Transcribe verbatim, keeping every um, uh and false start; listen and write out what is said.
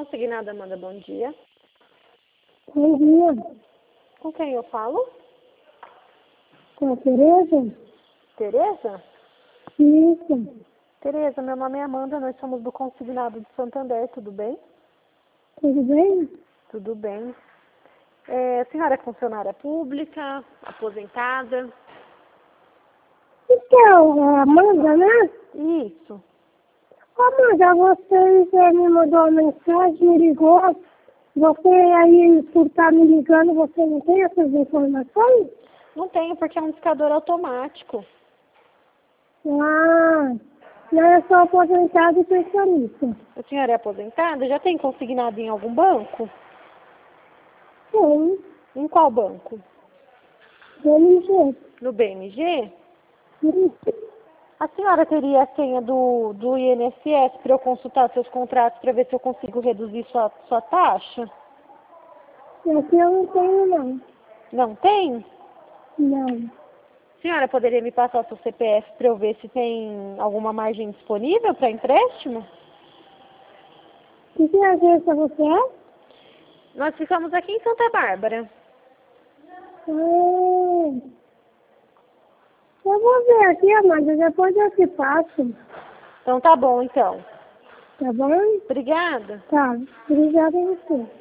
Consignada Amanda, bom dia. Bom dia. Com quem eu falo? Com a Tereza? Tereza? Isso. Tereza, meu nome é Amanda, nós somos do Consignado de Santander, tudo bem? Tudo bem? Tudo bem. É, a senhora é funcionária pública, aposentada? Então, é Amanda, né? Isso. Amanda, você eh, me mandou uma mensagem, me ligou. Você aí, por estar me ligando, você não tem essas informações? Não tenho, porque é um discador automático. Ah, não, eu sou aposentada e pensionista. A senhora é aposentada? Já tem consignado em algum banco? Sim, Em qual banco? B M G. No B M G? Isso. A senhora teria a senha do, do I N S S para eu consultar seus contratos para ver se eu consigo reduzir sua, sua taxa? Aqui eu não tenho, não. Não tem? Não. A senhora poderia me passar o seu C P F para eu ver se tem alguma margem disponível para empréstimo? Que que agência você é? Nós ficamos aqui em Santa Bárbara. Ah, eu vou ver aqui, Amanda, depois eu te passo. Então tá bom, então. Tá bom? Obrigada. Tá. Obrigada a você.